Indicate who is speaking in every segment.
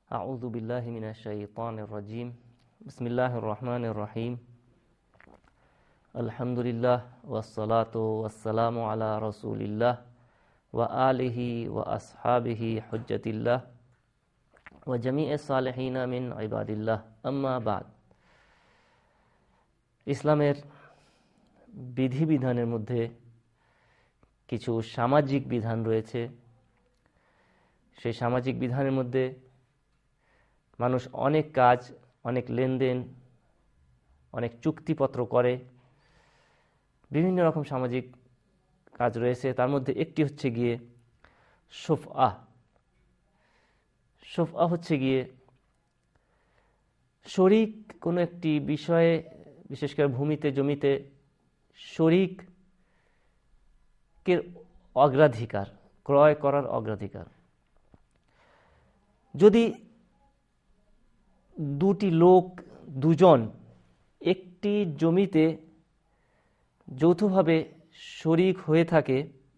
Speaker 1: أعوذ بالله من الشيطان الرجيم بسم الله الرحمن الرحيم الحمد لله والصلاة والسلام على رسول الله وآله وأصحابه حجة الله وجميع الصالحين من عباد الله أما بعد ইসলামের বিধিবিধানের মধ্যে কিছু সামাজিক বিধান রয়েছে। সেই সামাজিক বিধানের মধ্যে মানুষ অনেক কাজ, অনেক লেনদেন, অনেক চুক্তিপত্র করে, বিভিন্ন রকম সামাজিক কাজ রয়েছে। তার মধ্যে একটি হচ্ছে গিয়ে শফআ। শফআ হচ্ছে গিয়ে শরিক কোনো একটি বিষয়ে, বিশেষ করে ভূমিতে, জমিতে শরিকের অগ্রাধিকার, ক্রয় করার অগ্রাধিকার। যদি দুজন একটি জমিতে যৌথভাবে শরিক হয়ে থাকে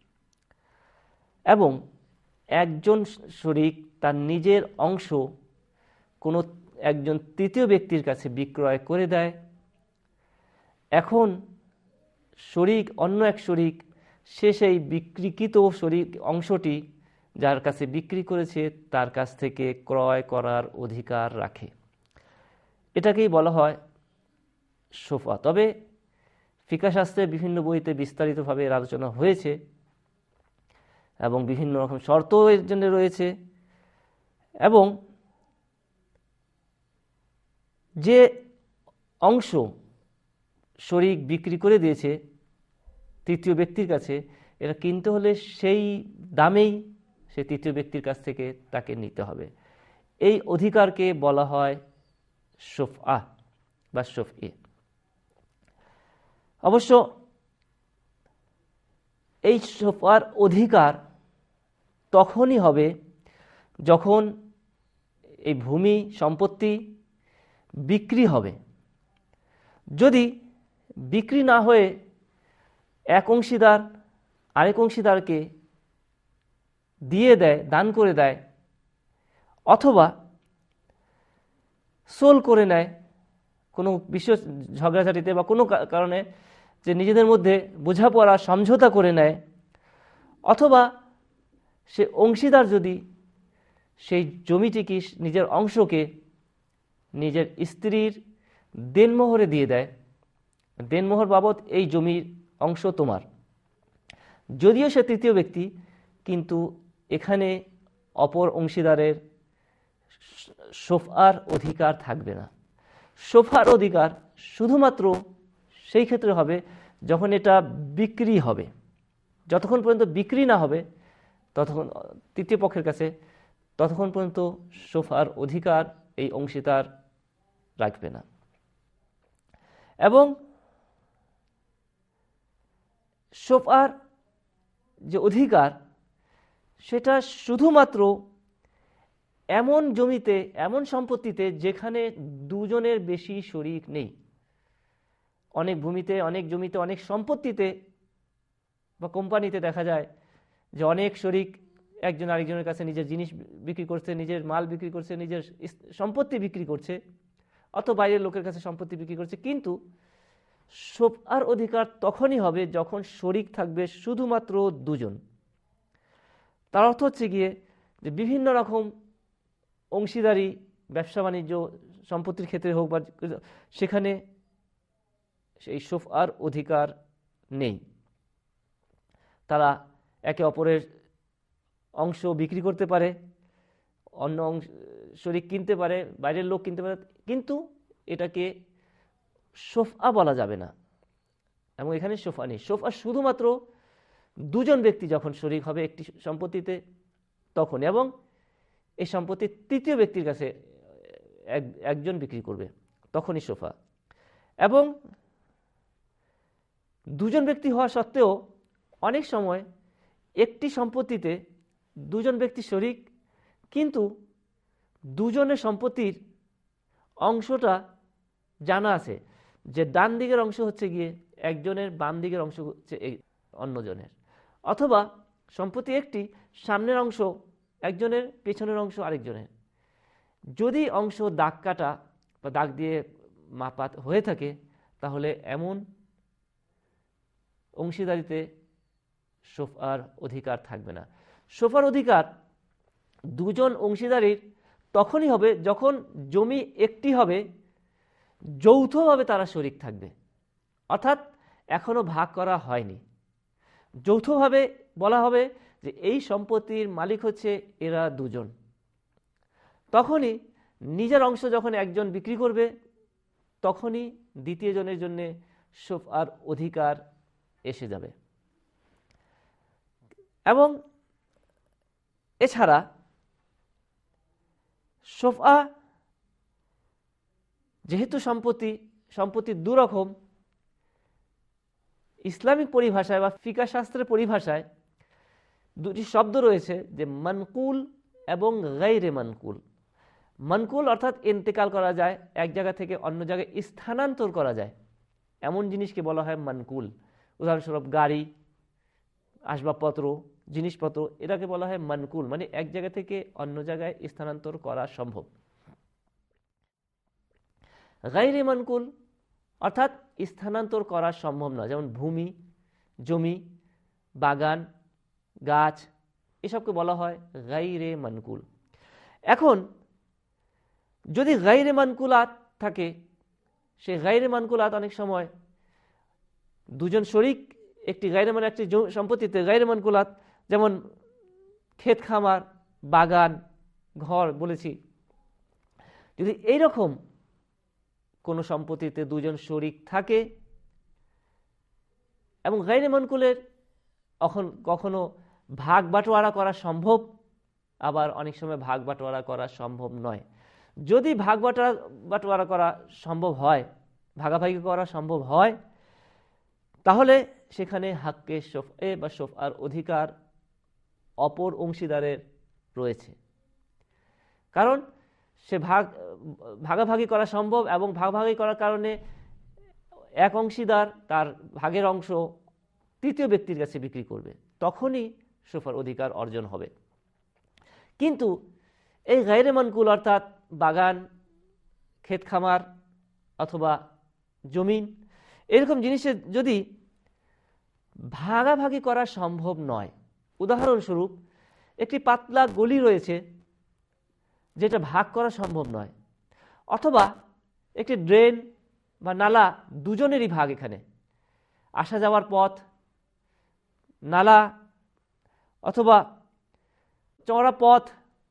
Speaker 1: এবং একজন শরিক তার নিজের অংশ কোনো একজন তৃতীয় ব্যক্তির কাছে বিক্রয় করে দেয়, এখন অন্য এক শরিক সে সেই বিক্রিকৃত অংশটি যার কাছে বিক্রি করেছে তার কাছ থেকে ক্রয় করার অধিকার রাখে। এটাকেই বলা হয় শফআ। তবে ফিকহ শাস্ত্রে বিভিন্ন বইতে বিস্তারিতভাবে এর আলোচনা হয়েছে এবং বিভিন্ন রকম শর্ত এর জন্য রয়েছে। এবং যে অংশ শরিক বিক্রি করে দিয়েছে তৃতীয় ব্যক্তির কাছে, এটা কিনতে হলে সেই দামেই সে তৃতীয় ব্যক্তির কাছ থেকে তাকে নিতে হবে। এই অধিকারকে বলা হয় শফআ বা শফঈ। অবশ্য এই শফআর অধিকার তখনই হবে যখন এই ভূমি সম্পত্তি বিক্রি হবে। যদি বিক্রি না হয়ে এক অংশীদার আরেক অংশীদারকে দিয়ে দেয়, দান করে দেয়, অথবা সোল করে নেয় কোনো বিষয় ঝগড়াঝাটিতে বা কোনো কারণে, যে নিজেদের মধ্যে বোঝাপড়া সমঝোতা করে নেয়, অথবা সে অংশীদার যদি সেই জমিটিকে, নিজের অংশকে নিজের স্ত্রীর দেনমোহরে দিয়ে দেয়, দেনমোহর বাবদ এই জমির অংশ তোমার, যদিও সে তৃতীয় ব্যক্তি, কিন্তু এখানে অপর অংশীদারের শফআর অধিকার থাকবে না। শফআর অধিকার শুধুমাত্র সেই ক্ষেত্রে হবে যখন এটা বিক্রি হবে। যতক্ষণ পর্যন্ত বিক্রি না হবে ততক্ষণ তৃতীয় পক্ষের কাছে, ততক্ষণ পর্যন্ত শফআর অধিকার এই অংশীদার রাখবে না। এবং শফআর যে অধিকার, সেটা শুধুমাত্র এমন জমিতে, এমন সম্পত্তিতে যেখানে দুজনের বেশি শরিক নেই। অনেক ভূমিতে, অনেক জমিতে, অনেক সম্পত্তিতে বা কোম্পানিতে দেখা যায় যে অনেক শরিক একজন আরেকজনের কাছে নিজের জিনিস বিক্রি করছে, নিজের মাল বিক্রি করছে, নিজের সম্পত্তি বিক্রি করছে, অথবা বাইরের লোকের কাছে সম্পত্তি বিক্রি করছে। কিন্তু শফআর অধিকার তখনই হবে যখন শরিক থাকবে শুধুমাত্র দুজন। তার অর্থ হচ্ছে গিয়ে যে বিভিন্ন রকম অংশীদারি, ব্যবসা বাণিজ্য, সম্পত্তির ক্ষেত্রে হোক বা সেখানে সেই শফআর অধিকার নেই। তারা একে অপরের অংশ বিক্রি করতে পারে, অন্য অংশ শরিক কিনতে পারে, বাইরের লোক কিনতে পারে, কিন্তু এটাকে শফআ বলা যাবে না। এবং এখানে শফআ নেই। শফআ শুধুমাত্র দুজন ব্যক্তি যখন শরিক হবে একটি সম্পত্তিতে তখন, এবং এই সম্পত্তি তৃতীয় ব্যক্তির কাছে একজন বিক্রি করবে, তখনই শফআ। এবং দুজন ব্যক্তি হওয়া সত্ত্বেও অনেক সময় একটি সম্পত্তিতে দুজন ব্যক্তি শরিক, কিন্তু দুজনের সম্পত্তির অংশটা জানা আছে যে ডান দিকের অংশ হচ্ছে গিয়ে একজনের, বাম দিকের অংশ হচ্ছে অন্যজনের, অথবা সম্পত্তি একটি, সামনের অংশ একজনের, পেছনের অংশ আরেকজনের। যদি অংশ দাগ কাটা বা দাগ দিয়ে মাপা হয়ে থাকে তাহলে এমন অংশীদারিতে শোফার অধিকার থাকবে না। শোফার অধিকার দুজন অংশীদারির তখনই হবে যখন জমি একটি হবে, যৌথভাবে তারা শরিক থাকবে, অর্থাৎ এখনো ভাগ করা হয়নি। যৌথভাবে বলা হবে যে এই সম্পত্তির মালিক হচ্ছে এরা দুজন, তখনই নিজের অংশ যখন একজন বিক্রি করবে তখনই দ্বিতীয় জনের জন্য শোফার অধিকার এসে যাবে। এবং এছাড়া শোফা যেহেতু সম্পত্তি দুরকম, ইসলামিক পরিভাষায় বা ফিকাহ শাস্ত্রের পরিভাষায় দুটি শব্দ রয়েছে, যে মানকুল এবং গায়রে মানকুল। মানকুল অর্থাৎ ইন্তেকাল করা যায়, এক জায়গা থেকে অন্য জায়গায় স্থানান্তর করা যায়, এমন জিনিসকে বলা হয় মানকুল। উদাহরণস্বরূপ গাড়ি, আসবাবপত্র, জিনিসপত্র, এটাকে বলা হয় মানকুল, মানে এক জায়গা থেকে অন্য জায়গায় স্থানান্তর করা সম্ভব। গায়রে মানকুল অর্থাৎ স্থানান্তর করা সম্ভব নয়, যেমন ভূমি, জমি, বাগান, গাছ, এসবকে বলা হয় গায়রে মানকুল। এখন যদি গায়রে মানকুলাত থাকে, সে গায়রে মানকুলাত অনেক সময় দুজন শরিক একটি একটি সম্পত্তিতে গায়রে মানকুলাত, যেমন ক্ষেত খামার, বাগান, ঘর বলেছি। যদি এইরকম কোনো সম্পত্তিতে দুজন শরিক থাকে এবং গায়রে মানকুলের কখনো ভাগ বাটোয়ারা করা সম্ভব, আবার অনেক সময় ভাগ বাটোয়ারা করা সম্ভব নয়। যদি ভাগ বাটোয়ারা করা সম্ভব হয়, ভাগাভাগি করা সম্ভব হয়, তাহলে সেখানে হাক্কে শোফে বা শোফার অধিকার অপর অংশীদারের রয়েছে, কারণ সে ভাগাভাগি করা সম্ভব এবং ভাগাভাগি করার কারণে এক অংশীদার তার ভাগের অংশ তৃতীয় ব্যক্তির কাছে বিক্রি করবে, তখনই শোফার অধিকার অর্জন হবে। কিন্তু এই গায়রে মানকুল অর্থাৎ বাগান, ক্ষেত খামার অথবা জমিন, এরকম জিনিসের যদি ভাগাভাগি করা সম্ভব নয়, উদাহরণস্বরূপ একটি পাতলা গলি রয়েছে যেটা ভাগ করা সম্ভব নয়, অথবা একটি ড্রেন বা নালা দুজনেরই ভাগ, এখানে আসা যাওয়ার পথ, নালা অথবা চওড়া পথ,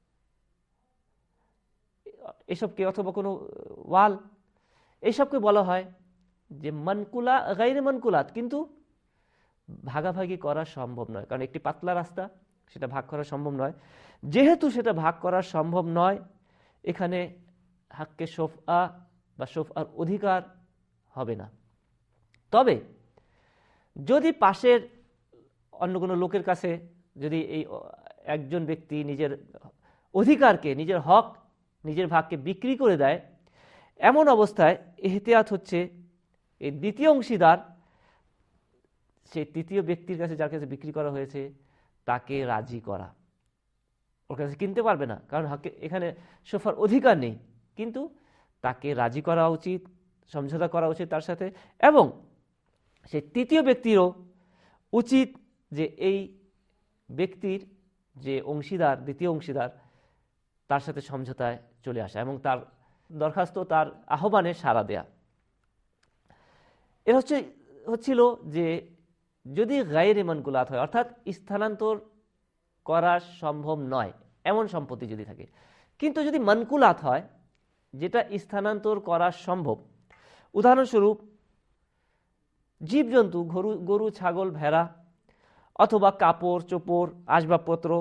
Speaker 1: এসবকে, অথবা কোনো ওয়াল, এইসবকে বলা হয় যে মানকুলা গায়রে মানকুলাত, কিন্তু ভাগাভাগি করা সম্ভব নয়, কারণ একটি পাতলা রাস্তা, সেটা ভাগ করা সম্ভব নয়। যেহেতু সেটা ভাগ করা সম্ভব নয়, এখানে হাক্কে শোফা বা শোফার অধিকার হবে না। তবে যদি পাশের অন্য কোনো লোকের কাছে যদি এই একজন ব্যক্তি নিজের অধিকারকে, নিজের হক, নিজের ভাগকে বিক্রি করে দেয়, এমন অবস্থায় এহতিয়াত হচ্ছে এই দ্বিতীয় অংশীদার সেই তৃতীয় ব্যক্তির কাছে, যার কাছে বিক্রি করা হয়েছে, তাকে রাজি করা। ওর কাছে কিনতে পারবে না, কারণ এখানে শোফার অধিকার নেই, কিন্তু তাকে রাজি করা উচিত, সমঝোতা করা উচিত তার সাথে। এবং সেই তৃতীয় ব্যক্তিরও উচিত যে এই ব্যক্তির যে অংশীদার, দ্বিতীয় অংশীদার, তার সাথে সমঝোতায় চলে আসা এবং তার দরখাস্ত, তার আহ্বানে সাড়া দেয়া। এর হচ্ছিল যে যদি গায়রে মানকুলাত হয়, অর্থাৎ স্থানান্তর করা সম্ভব নয় এমন সম্পত্তি যদি থাকে। কিন্তু যদি মানকুলাত হয়, যেটা স্থানান্তর করা সম্ভব, উদাহরণস্বরূপ জীবজন্তু, গরু, ছাগল, ভেড়া, অথবা কাপড় চোপড়, আসবাবপত্র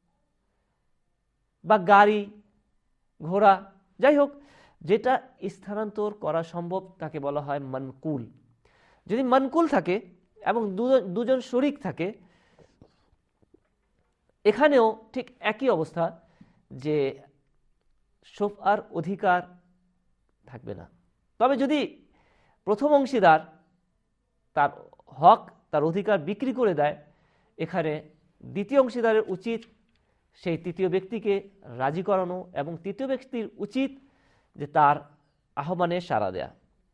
Speaker 1: বা গাড়ি, ঘোড়া, যাই হোক, যেটা স্থানান্তর করা সম্ভব তাকে বলা হয় মানকুল। যদি মানকুল থাকে এবং দুজন শরিক থাকে, এখানেও ঠিক একই অবস্থা, যে শোফার অধিকার থাকবে না। তবে যদি প্রথম অংশীদার তার হক, তার অধিকার বিক্রি করে দেয়, এখানে দ্বিতীয় অংশীদারের উচিত সেই তৃতীয় ব্যক্তিকে রাজি করানো এবং তৃতীয় ব্যক্তির উচিত যে তার আহ্বানে সাড়া দেয়া।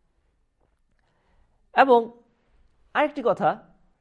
Speaker 1: এবং আরেকটি কথা,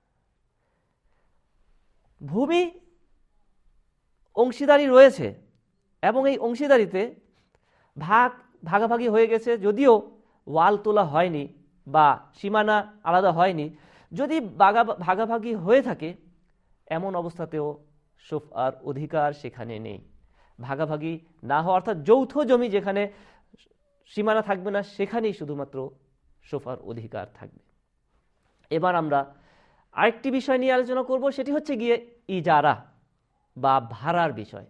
Speaker 1: ভূমি অংশীদারি রয়েছে এবং এই অংশীদারিতে ভাগাভাগি হয়ে গেছে, যদিও ওয়াল তোলা হয়নি বা সীমানা আলাদা হয়নি। যদি ভাগাভাগি হয়ে থাকে, এমন অবস্থাতেও শফআর অধিকার সেখানে নেই। ভাগাভাগি না হওয়া অর্থাৎ যৌথ জমি যেখানে সীমানা থাকবে না, সেখানেই শুধুমাত্র শফআর অধিকার থাকবে। এবার আমরা আরেকটি বিষয় নিয়ে আলোচনা করব, সেটি হচ্ছে গিয়ে ইজারা বা ভাড়ার বিষয়।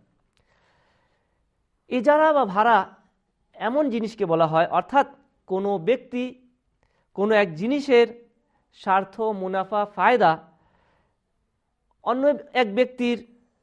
Speaker 1: ইজারা বা ভাড়া এমন জিনিসকে বলা হয়, অর্থাৎ কোনো ব্যক্তি কোনো এক জিনিসের স্বার্থ, মুনাফা, ফায়দা অন্য এক ব্যক্তির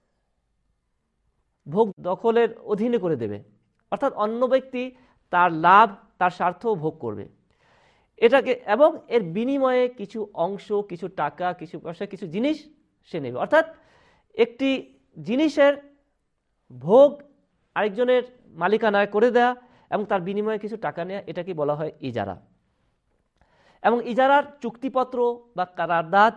Speaker 1: ভোগ দখলের অধীনে করে দেবে, অর্থাৎ অন্য ব্যক্তি তার লাভ, তার স্বার্থ ভোগ করবে এটাকে, এবং এর বিনিময়ে কিছু অংশ, কিছু টাকা, কিছু পয়সা, কিছু জিনিস সে নেবে। অর্থাৎ একটি জিনিসের ভোগ আরেকজনের মালিকানায় করে দেয়া এবং তার বিনিময়ে কিছু টাকা নেওয়া, এটাকে বলা হয় ইজারা। এবং ইজারার চুক্তিপত্র বা কারারদাদ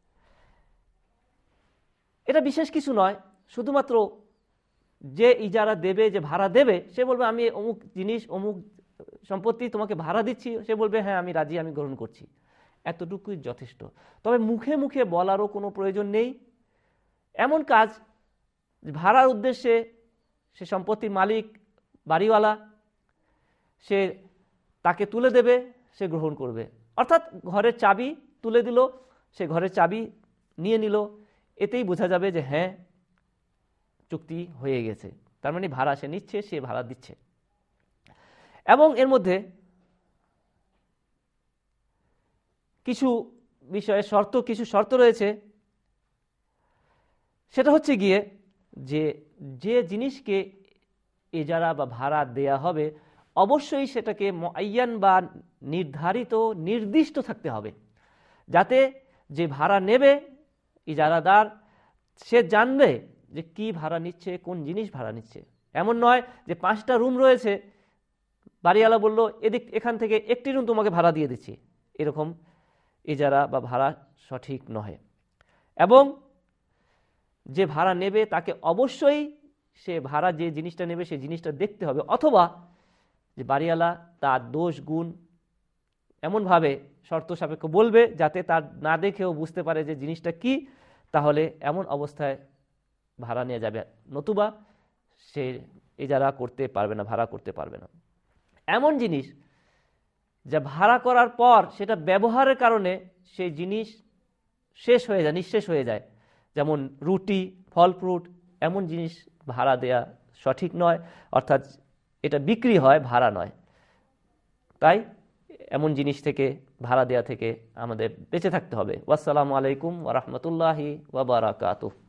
Speaker 1: এটা বিশেষ কিছু নয়, শুধুমাত্র যে ইজারা দেবে, যে ভাড়া দেবে, সে বলবে আমি অমুক জিনিস, অমুক সম্পত্তি তোমাকে ভাড়া দিচ্ছি, সে বলবে হ্যাঁ আমি রাজি, আমি গ্রহণ করছি, এতটুকুই যথেষ্ট। তবে মুখে মুখে বলারও কোনো প্রয়োজন নেই। এমন কাজ ভাড়ার উদ্দেশ্যে সে সম্পত্তির মালিক, বাড়িওয়ালা, সে তাকে তুলে দেবে, সে গ্রহণ করবে। অর্থাৎ ঘরের চাবি তুলে দিল, সে ঘরের চাবি নিয়ে নিল, এতেই বোঝা যাবে যে হ্যাঁ চুক্তি হয়ে গেছে। তার মানে ভাড়া সে নিচ্ছে, সে ভাড়া দিচ্ছে। এবং এর মধ্যে কিছু বিষয়ে কিছু শর্ত রয়েছে। সেটা হচ্ছে গিয়ে যে জিনিসকে ইজারা বা ভাড়া দেয়া হবে, অবশ্যই সেটাকে মুআয়্যান বা নির্ধারিত, নির্দিষ্ট থাকতে হবে, যাতে যে ভাড়া নেবে ইজারাদার, সে জানবে যে কি ভাড়া নিচ্ছে, কোন জিনিস ভাড়া নিচ্ছে। এমন নয় যে 5টা রুম রয়েছে, বাড়িওয়ালা বলল এখান থেকে একটি রুম তোমাকে ভাড়া দিয়ে দিচ্ছি, এরকম ইজারা বা ভাড়া সঠিক নয়। এবং যে ভাড়া নেবে তাকে অবশ্যই সে ভাড়া যে জিনিসটা নেবে সেই জিনিসটা দেখতে হবে, অথবা যে বাড়িওয়ালা তার দোষ গুণ এমনভাবে শর্ত সাপেক্ষ বলবে যাতে তার না দেখেও বুঝতে পারে যে জিনিসটা কি, তাহলে এমন অবস্থায় ভাড়া নিয়ে যাবে, নতুবা সে ইজারা করতে পারবে না, ভাড়া করতে পারবে না। এমন জিনিস যা ভাড়া করার পর সেটা ব্যবহারের কারণে সেই জিনিস শেষ হয়ে যায়, নিঃশেষ হয়ে যায়, যেমন রুটি, ফল ফ্রুট, এমন জিনিস ভাড়া দেয়া সঠিক নয়, অর্থাৎ এটা বিক্রি হয়, ভাড়া নয়। তাই এমন জিনিস থেকে, ভাড়া দেয়া থেকে আমাদের বেঁচে থাকতে হবে। ওয়াসসালামু আলাইকুম ওয়া রাহমাতুল্লাহি ওয়া বারাকাতুহু।